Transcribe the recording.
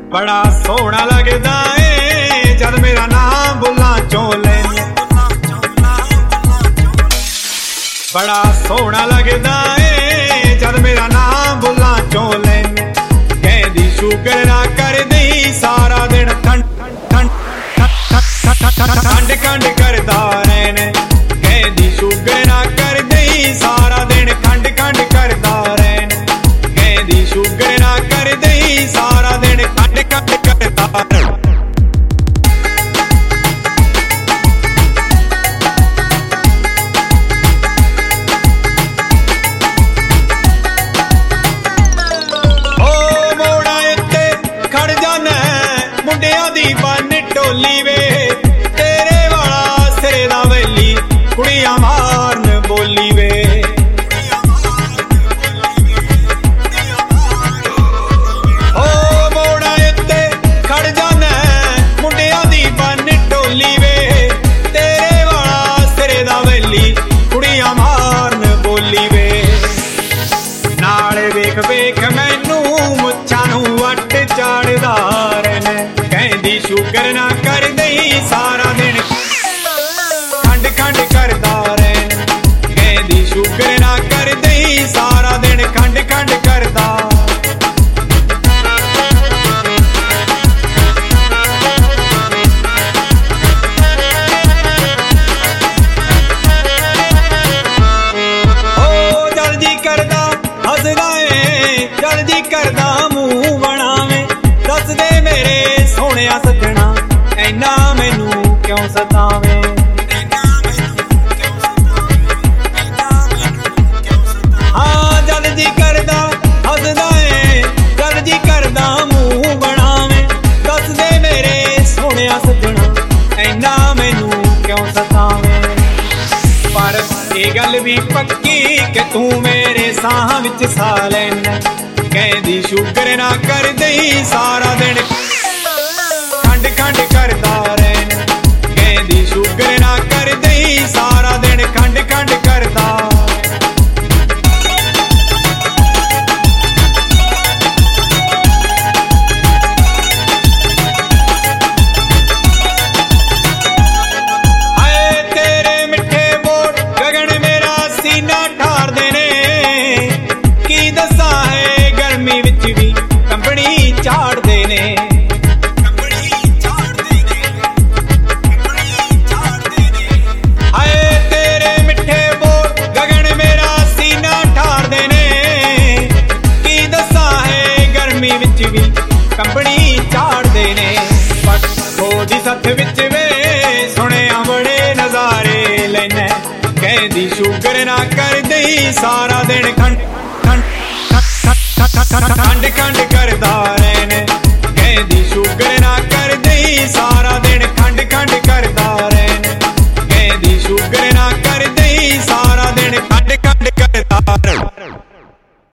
बड़ा सोहना लगदा ए जद मेरा नाम बुल्लां चों लैने। बड़ा सोहना लगदा ए जद मेरा नाम बुल्लां चों लैने। कहदी शुकर ना कर दई सारा दिन खंड खंड खंड करदा रहने। कहदी शुकर ना कर दई सारा दिन खंड खंड करदा रहने। कहदी शुकर ना कर दई सारा दिन खंड खंड करदा रहने। टोली वे तेरे वाला सिरे दा वेली कुड़ियां मारन बोली वे। ओ मोड़ा इत्ते खड़ जाना मुंडियां दी बन टोली वे तेरे वाला सिरे दा वेली कुड़ियां मारन बोली वे। नाल वेख वेख मैनू मुच्छां नू वट चाड़दा रहना। कहदी शुकर ना कर दई सारा दिन खंड खंड करदा रहना। कहदी शुकर ना कर दई सारा दिन खंड खंड करदा। ओ जल्दी करदा हसदा ए जल्दी करदा मुंह बनावे। दस दे मेरे सोहणिया सजना ऐना मैनू क्यों सतावे। हाँ जल्दी करदा हसदा ए जल्दी करदा मुंह बनावे। दस दे मेरे सोहणिया सजना ऐना मैनू क्यों सतावे। पर ये गल भी पक्की कि तू मेरे साह विच सा लैना। कहदी शुकर ना कर दई सारा दिन खंड खंड करदा रहना। कहदी शुकर ना कर दई सारा दिन खंड खंड करदा। हाय तेरे मिठे बोल गगन मेरा सीना ठारदे ने। की दस्सां है गर्मी विच भी कंबनी झाड़दे ने। कंपनी झाड़दे ने खोदी सथ विच वे सुनिया बड़े नजारे लैने। कहदी शुकर ना कर दई सारा दिन खंड खंड खंड खंड